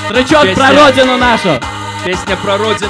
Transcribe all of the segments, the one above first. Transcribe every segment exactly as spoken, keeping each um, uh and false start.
Тречок Песня. про родину нашу. Песня про родину.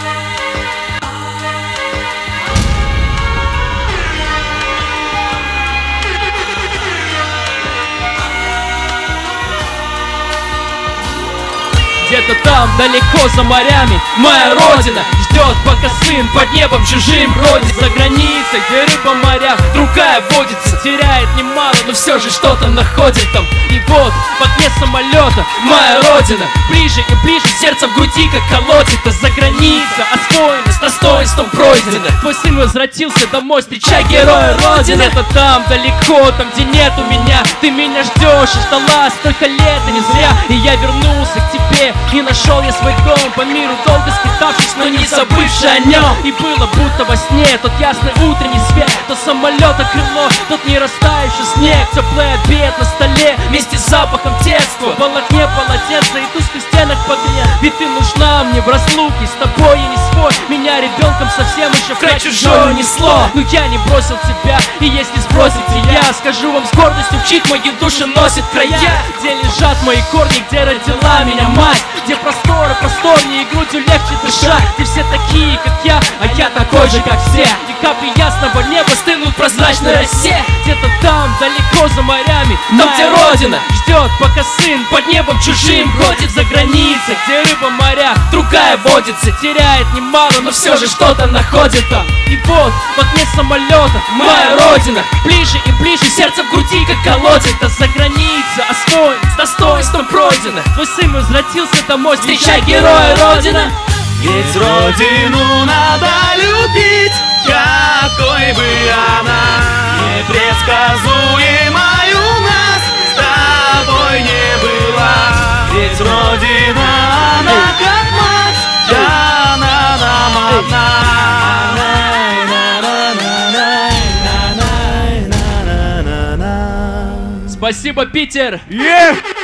Где-то там, далеко за морями, моя родина ждет, пока сын под небом чужим бродит. За границей, где рыба в морях другая водится, теряет немало, но все же что-то находит там. И вот, в окне самолета, моя родина ближе и ближе, сердце в груди как колотит. А за граница освоена, с достоинством пройдена. Твой сын возвратился домой, встречай героя родины. Это там, далеко, там, где нет у меня. Ты меня ждешь и ждала столько лет, и не зря. И я вернулся к тебе, и нашел я свой дом, по миру долго скитавшись, но не забывший о нем. И было будто во сне тот ясный утренний свет, то самолета крыло, тот не растающий снег, теплый обед на столе вместе с запахом детства, в волокне полотенца и тусклых стенах погрет. Ведь ты нужна мне в разлуке, с тобой я не свой. Меня ребенком совсем еще в край чужое несло. Но я не бросил тебя, и если сбросите я, скажу вам с гордостью, в чьих мои души носит края. Где лежат мои корни, где родила меня мать, где просторы просторнее и грудью легче дышать, где все такие, как я, а я такой же, как все. И капли ясного неба стынут в прозрачной росе. Где-то там, далеко за морями, там, где родина ждет, пока сын под небом чужим бродит. За границей, где рыба в морях другая водится, теряет немало, но все же что-то находит там. И вот, в окне самолета, моя родина ближе и ближе, сердце в груди как колотит. А за границей освоен, с достоинством пройдено. Твой сын возвратился домой, встречай героя родина. Ведь родину надо любить, какой бы она непредсказуемой у нас с тобой не была. Ведь родина, она как мать, она нам одна. Спасибо, Питер! Yeah!